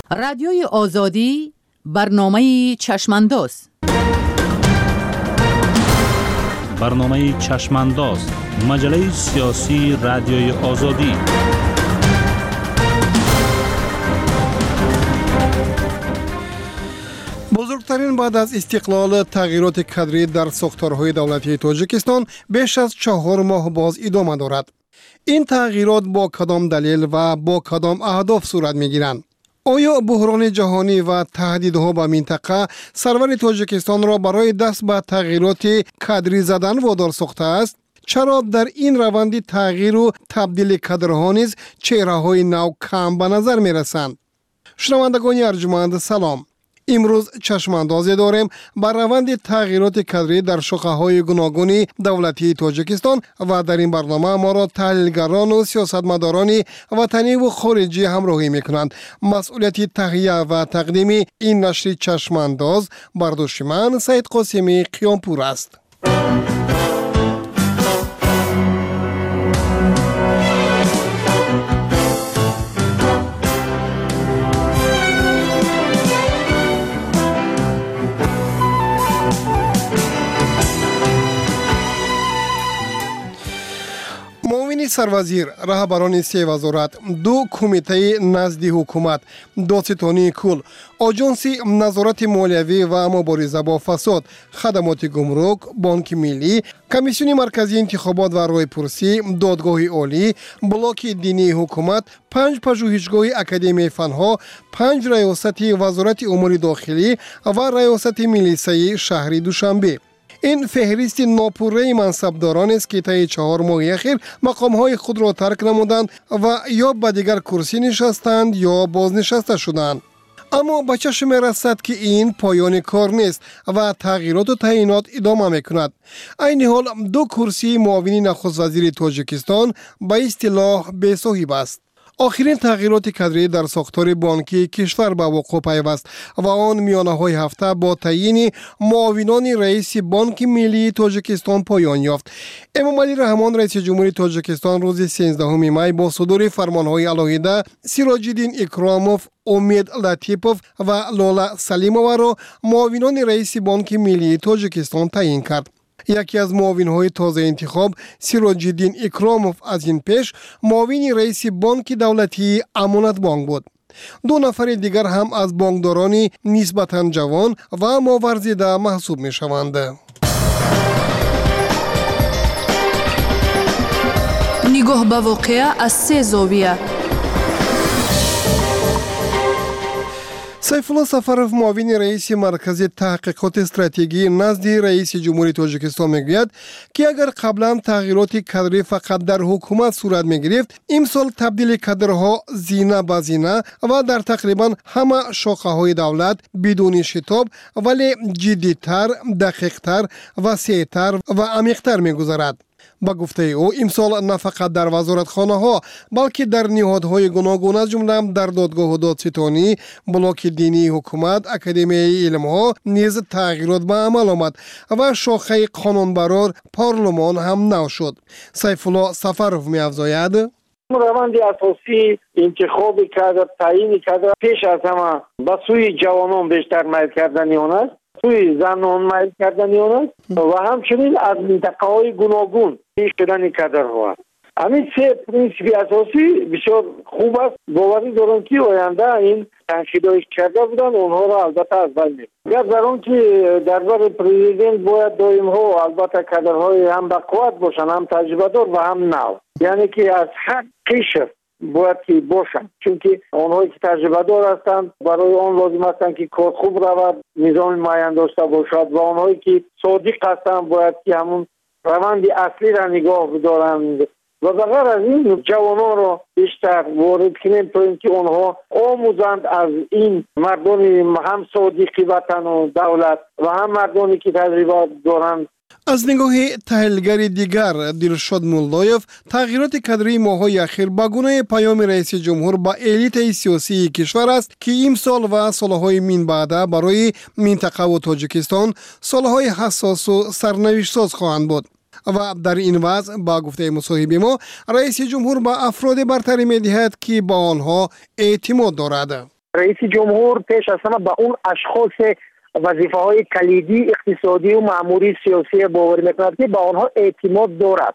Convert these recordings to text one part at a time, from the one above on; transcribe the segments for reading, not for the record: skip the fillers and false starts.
رادیوی آزادی برنامه چشمانداز. برنامه چشمانداز، مجله سیاسی رادیوی آزادی. بزرگترین بعد از استقلال تغییرات کادری در ساختارهای دولتی تاجیکستان بیش از 4 ماه باز ادامه دارد. این تغییرات با کدام دلیل و با کدام اهداف صورت می‌گیرند؟ آیا بحران جهانی و تهدیدها به منطقه سرور تاجیکستان را برای دست به تغییرات کادری زدن وادار ساخته است؟ چرا در این روند تغییر و تبدیل کادرها نیز چهره‌های نو کم به نظر می‌رسند؟ شنوندگان ارجمند سلام. امروز چشماندازی داریم بر روند تغییرات کادری در شاخه‌های گوناگون دولتی تاجیکستان و در این برنامه ما را تحلیلگران و سیاستمداران وطنی و خارجی همراهی می‌کنند. مسئولیت تهیه و تقدیم این نشر چشمانداز بر دوش من سید قاسمی قیامپور است. سروازیر، رهبران 3 وزارت، 2 کمیته نزد حکومت، دادستانی کل، آژانس نظارت مالیوی و مبارزه با فساد، خدمات گمرک، بانک ملی، کمیسیون مرکزی انتخابات و رایپرسی، دادگاه عالی، بلاک دینی حکومت، 5 پژوهشگاه اکادمی فنها، 5 ریاست وزارت امور داخلی و ریاست ملیسه شهر دوشنبه. این فهرست ناپوره منصبداران است که طی 4 ماه اخیر مقام‌های خود را ترک نمودند و یا به دیگر کرسی نشستند یا بازنشسته شدند. اما به چشم رسد که این پایان کار نیست و تغییرات و تعیینات ادامه می‌کند. عین حال 2 کرسی معاون نخست وزیر تاجیکستان به اصطلاح بی صاحب است. آخرین تغییرات کادری در ساختار بانکی کشور به وقوع پیوست و آن میانه‌های هفته با تعیین معاونان رئیس بانک ملی تاجیکستان پایان یافت. امامعلی رحمان رئیس جمهوری تاجیکستان روز 13 می با صدور فرمانهای علاهیده سیراج الدین اکراموف، امید لطیپوف و لاله سلیمووا را معاونان رئیس بانک ملی تاجیکستان تعیین کرد. یکی از معاون‌های تازه انتخاب سیراج الدین اکراموف از این پیش معاون رئیس بانک دولتی امانت بانک بود. 2 نفر دیگر هم از بانکداران نسبتاً جوان و ماورزیده محسوب می‌شوند. نگاه به واقعه از 3 زاویه. سیفالله سفرов معاون رئیس مرکز تحقیقات استراتژی نزد رئیس جمهوری تاجیکستان میگوید که اگر قبلا تغییرات کادری فقط در حکومت صورت میگرفت، امسال تبدیل کادرها زینه به زینه و در تقریبا همه شاخه‌های دولت بدون شتاب ولی جدی‌تر، دقیق‌تر، وسیع‌تر و عمیق‌تر میگذرد. با گفته او امسال نه فقط در وزارتخانه‌ها بلکه در نهادهای گوناگون از جمله در دادگاه و دادستانی، بلاک دینی حکومت، اکادمی علم‌ها نیز تغییرات به عمل آمد و شاخه قانونبرار پارلمان هم نو شد. سیفالله سفرov می‌افزاید: روند اساسی انتخاب کادر، تعیین کادر پیش از همه به سوی جوانان بیشتر میل کردنی آن است، سوی زنان میل کردنی آن است و همچنین از منطقه‌های گوناگون پیش شدن کادرها است. همین 3 پرینسیپ اساسی بسیار خوب است. باوری دارم که آینده این تنشیدهایش کرده بودن اونها را البته از بین می‌برند. در آن که دربار پرزیدنت باید دائم ها البته کادرهای هم بقوت باشن، هم تجربه دار و هم نو، یعنی که از هر قشر باید که باشن، چون که آنهایی که تجربه دار هستند برای آن لازم هستند که کار خوب رود، نظام معین داشته باشد و آنهایی که صادق هستند باید که همون روند اصلی را نگاه بدارند و بغیر از این جوانان را بیشتر وارد کنیم تا اینکه آنها آموزند از این مردانی هم صادقی وطن و دولت و هم مردانی که تجربه دارند. از نگاه تحلیلگر دیگر دلشاد مولایف، تغییرات کادری ماه‌های اخیر به گونه پیام رئیس جمهور با الیت سیاسی کشور است که امسال و سالهای من بعد برای منطقه و تاجیکستان سالهای حساس و سرنوشت‌ساز خواهند بود. و در این وضع با گفته مصاحب ما رئیس جمهور با افراد برتری می‌دهد که با آنها اعتماد دارد. رئیس جمهور پیش از همه به اون اشخاص وظیفه‌های کلیدی اقتصادی و مأموری سیاسی باور می‌کند که با آنها اعتماد دارد.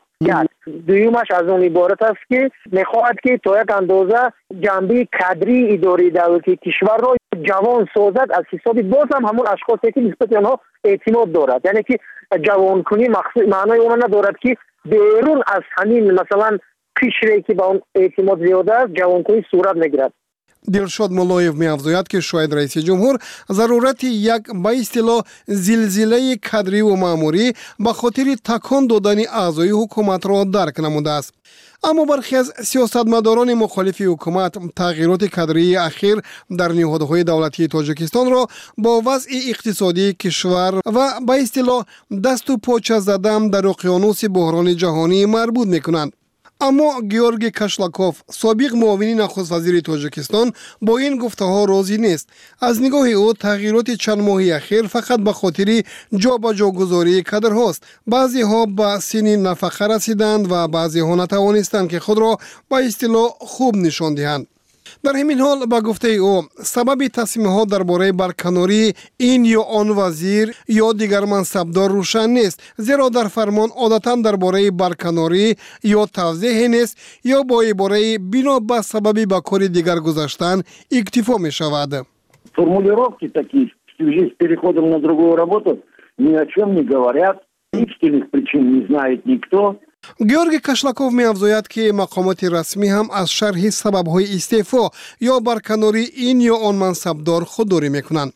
دویمش از اون عبارت است که می‌خواهد که تا یک اندازه جنبه کادری اداره دولتی کشور را جوان سازد از حساب باز هم همون اشخاصی که نسبت آنها اعتماد دارد. یعنی که جوان کنی معنای اون ندارد که بیرون از همین مثلا قشری که با اون اعتماد زیاده است جوان کنی صورت نگیرد. دلشاد مولایف می‌افزاید که شاید رئیس جمهور ضرورت یک به اصطلاح زلزله کادری و مأموری به خاطر تکان دادن اعضای حکومت را درک نموده است. اما برخی از سیاستمداران مخالف حکومت تغییرات کادری اخیر در نهادهای دولتی تاجیکستان را با وضع اقتصادی کشور و به اصطلاح دست و پاچه زدن در اقیانوس بحران جهانی مربوط می‌کنند. اما گیورگی کاشلاکوف سابق معاون نخست وزیر تاجیکستان با این گفته‌ها راضی نیست. از نگاه او تغییرات چند ماهی اخیر فقط به خاطر جابجاگذاری کادرهاست. بعضی ها به سن نفقه رسیدند و بعضی ها نتوانستند که خود را به اصطلاح خوب نشان دهند. در همین حال با گفته او سبب تصمیم ها درباره برکناری این یا آن وزیر یا دیگر منصبدار روشن نیست، زیرا در فرمان عادتا درباره برکناری یا توضیح نیست یا با عباره بنا به سبب به کار دیگر گذاشتن اکتفا می شود. Формулировки такие, что с переходом на другую работу ни о чем не говорят, истинных причин не знает никто. گیورگی کاشلاکوف می‌افزاید که مقامات رسمی هم از شرح سبب‌های استعفا یا برکناری این یا آن منصبدار خودداری می‌کنند.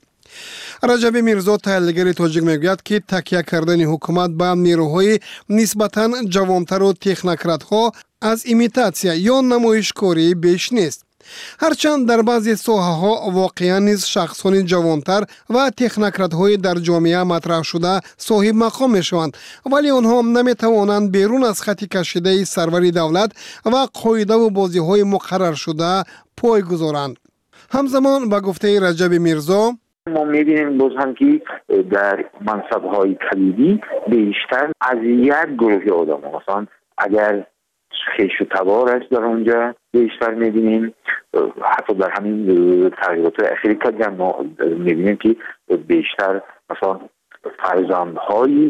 رجب میرزا تحلیلگر تاجیک میگوید که تکیه کردن حکومت به نیروهای نسبتاً جوانتر و تکنوکرات‌ها از ایمیتاسیا یا نمایشکاری بیش نیست. هرچند در بعضی ساحه‌ها واقعاً نیز شخصان جوانتر و تکنوکرات‌های در جامعه مطرح شده صاحب مقام میشوند، ولی آنها نمیتوانند بیرون از خط کشیده سرور دولت و قاعده و بازی‌های مقرر شده پای گذارند. همزمان با گفته رجب میرزا ما می‌بینیم باز هم که در منصب‌های کلیدی بیشتر از یک گروه آدم مثلا اگر خیش و تبار است در اونجا بیشتر می‌بینیم، حتی در همین تغییرات اخیری که ما می‌بینیم که بیشتر مثلا فرزندهای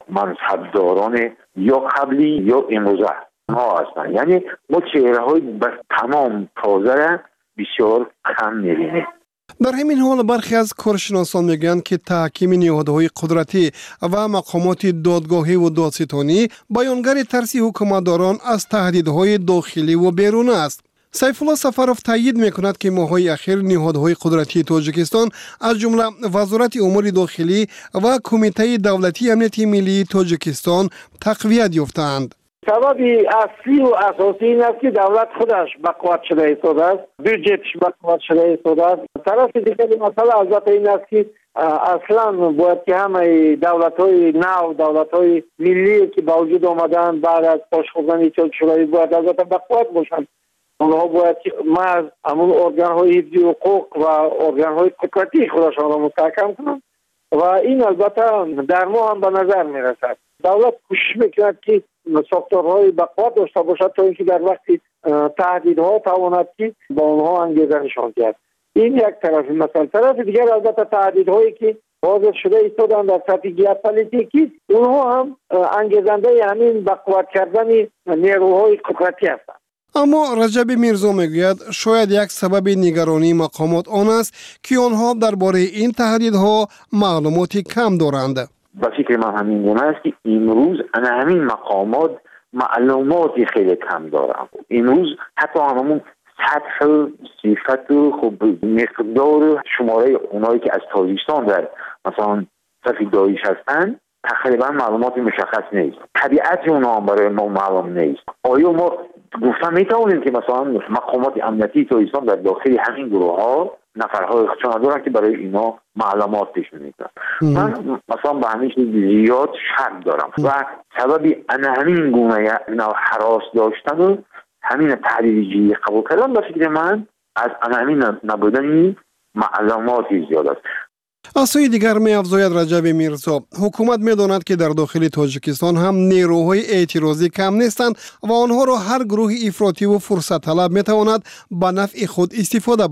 منصبداران یا قبلی یا امروزه ها هستند. یعنی ما چهره‌های تمام تازه را بسیار کم می‌بینیم. در همین حال برخی از کارشناسان میگویند که تحکیم نهادهای قدرتی و مقامات دادگاهی و دادستانی بیانگر ترس حکومتداران از تهدیدهای داخلی و بیرونی است. سیف الله سفروف تایید میکند که ماه‌های اخیر نهادهای قدرتی تاجیکستان از جمله وزارت امور داخلی و کمیته دولتی امنیت ملی تاجیکستان تقویت یافتند. سبب اصلی و اساسی این است که دولت خودش بقوت شده ایستاده است، بودجهش بقوت شده ایستاده است. طرف دیگر مسئله البته این است که اصلا باید که همه دولت‌های نو، دولت‌های ملی که با وجود آمدن بعد از پاشخوردن ایجاد شورای باید البته بقوت باشند. اونها باید که مرز همون ارگان‌های حفظی حقوق و ارگان‌های حکومتی خودشان را مستحکم کنند و این البته در ما هم به نظر می‌رسد. دولت کوشش می‌کند که ساختارهای بقوت داشته باشد تا اینکه در وقتی تهدیدها تواند که با آنها انگیزه نشان کرد. این یک طرف مثلا. طرف دیگر البته تهدیدهایی که واضح شده ایستادن در سطح ژئوپلیتیکی اونها هم انگیزنده همین بقوت کردن نیروهای قدرتی هستند. اما رجب میرزا میگوید شاید یک سبب نگرانی مقامات آن است که آنها درباره این تهدیدها معلوماتی کم دارند. با فکر من همین گونه است که امروز همین مقامات معلوماتی خیلی کم دارند. امروز حتی همون سطح صفت و خب مقدار شماره اونایی که از تاجیکستان در مثلا صف داعش هستند تقریبا معلوماتی مشخص نیست. طبیعت اونها هم برای ما معلوم نیست. آیا ما گفتم میتونیم که مثلا مقامات امنیتی تاجیکستان در داخل همین گروه ها نفرهای خودشان دارن که برای اینا معلومات پیش می‌گیرن؟ من مثلا به همین زیاد شک دارم و سببی همین گونه هراس داشتن و همین تحلیلی قبول کردن به فکر من از همین نبودن معلوماتی زیاد است. از سوی دیگر می‌افزاید رجب میرزا حکومت می‌داند که در داخل تاجیکستان هم نیروهای اعتراضی کم نیستند و آنها را هر گروه افراطی و فرصت طلب می‌تواند به نفع خود استفاده برد.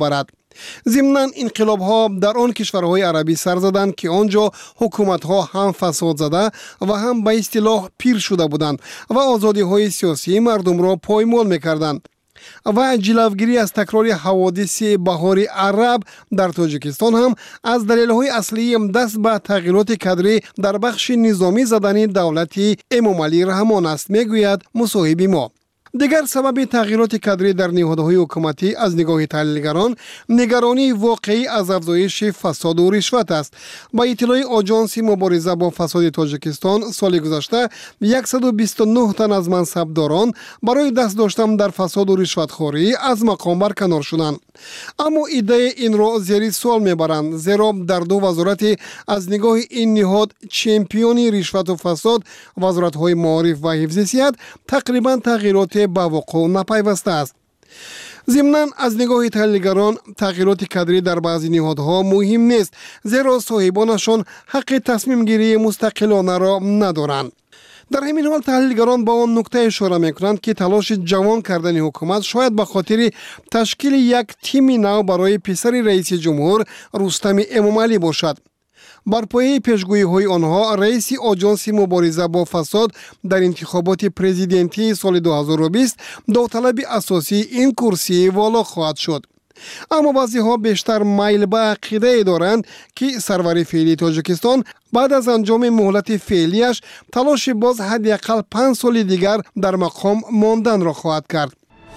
ضمناً انقلاب‌ها در آن کشورهای عربی سر زدند که آنجا حکومت‌ها هم فساد زده و هم به اصطلاح پیر شده بودند و آزادی‌های سیاسی مردم را پایمال می‌کردند. و جلوگیری از تکرار حوادث بهار عرب در تاجیکستان هم از دلایل اصلی دست به تغییرات کادری در بخش نظامی زدن دولت امام علی رحمان است، میگوید مصاحب ما. دیگر سبب تغییرات کادری در نهادهای حکومتی از نگاه تحلیلگران نگرانی واقعی از افزایش فساد و رشوت است. با اطلاع آژانس مبارزه با فساد تاجیکستان سال گذشته 129 تن از منصبداران برای دست داشتن در فساد و رشوتخوری از مقام برکنار شدند. اما ایده این را زیر سوال میبرند، زیرا در دو وزارت از نگاه این نهاد چمپیون رشوت و فساد وزارت‌های معارف و حفظ صحت تقریبا تغییرات به وقوع نپیوسته است. ضمناً از نگاه تحلیلگران تغییرات کادری در بعضی نهادها مهم نیست، زیرا صاحبانشان حق تصمیم گیری مستقلانه را ندارند. در همین حال تحلیلگران با آن نکته اشاره میکنند که تلاش جوان کردن حکومت شاید به خاطر تشکیل یک تیم نو برای پسر رئیس جمهور رستم امام علی باشد. بر پایه پیشگویی‌های آنها رئیس آژانس مبارزه با فساد در انتخابات پرزیدنتی سال 2020 داوطلب اساسی این کرسی والا خواهد شد. اما بعضی‌ها بیشتر میل به عقیده دارند که سرور فعلی تاجیکستان بعد از انجام مهلت فعلیش تلاش باز حداقل 5 سال دیگر در مقام ماندن را خواهد کرد.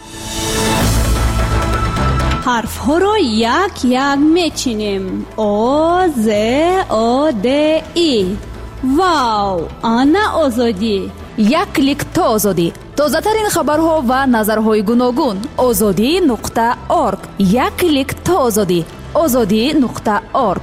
حرف ها را یک یک میچینیم. او ز او د ای. واو، آنا آزادی. یک کلیک تا آزادی. تازه ترین خبرها و نظرهای گوناگون. azadi.org. یک کلیک تا آزادی. azadi.org.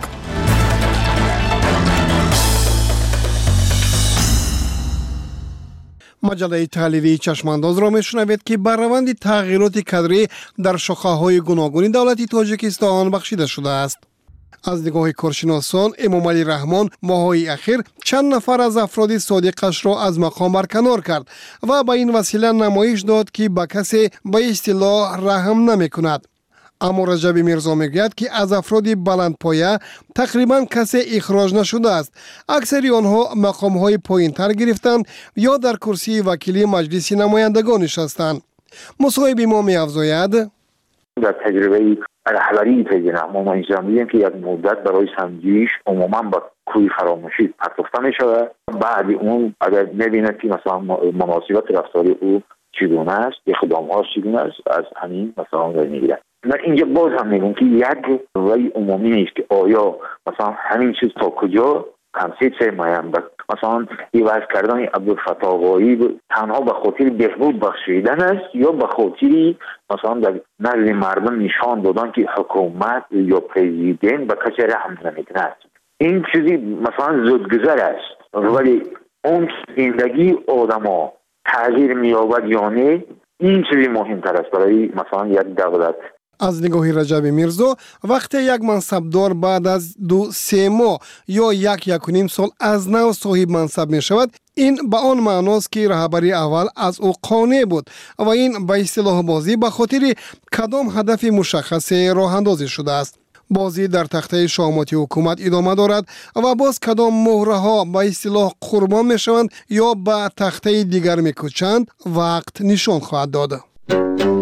مجله تحلیلی چشمانداز را میشنوید که بر روند تغییرات کادری در شاخه‌های گوناگون دولت تاجیکستان بخشیده شده است. از نگاه کارشناسان امام علی رحمان ماه‌های اخیر چند نفر از افراد صادقش را از مقام برکنار کرد و به این وسیله نمایش داد که به کسی به اصطلاح رحم نمی‌کند. اما رجب میرزا میگوید که از افراد بلندپایه تقریبا کسی اخراج نشده است. اکثری آنها مقام‌های پایین‌تر گرفتند یا در کرسی وکیلی مجلس نمایندگان نشستند. مصاحب ما می‌افزاید در تجربه رهبری پرزیدنت ما انجام که یک مدت برای سنجش عموما با کوی فراموشی پرداخته می‌شود. بعد اون اگر نبیند که مثلا مناسبت رفتاری او چگونه است، اقدام‌هاش چگونه است، از همین مثلا می‌گیرد. من اینجا باز هم میگم که یک رأی عمومی نیست که آیا مثلا همین چیز تا کجا کنسیت مایم مثلا ایواز کردن عبدالفتاحی تنها به خاطر بهبود بخشیدن است یا به خاطر مثلا در نزد مردم نشان دادن که حکومت یا پرزیدنت به کسی رحم نمیکند. این چیزی مثلا زودگذر است، ولی اون زندگی آدما تغییر می‌یابد یا نه، این چیزی مهمتر است برای مثلا یک دولت. از نگاه رجب میرزا وقتی یک منصبدار بعد از 2-3 ماه یا 1-1.5 سال از نو صاحب منصب می شود، این به آن معناست که رهبری اول از او قانع بود و این به اصطلاح بازی به خاطر کدام هدف مشخص راه اندازی شده است. بازی در تخته شاماتی حکومت ادامه دارد و باز کدام مهره ها به اصطلاح قربان می شوند یا به تخته دیگر می کوچند وقت نشان خواهد داد.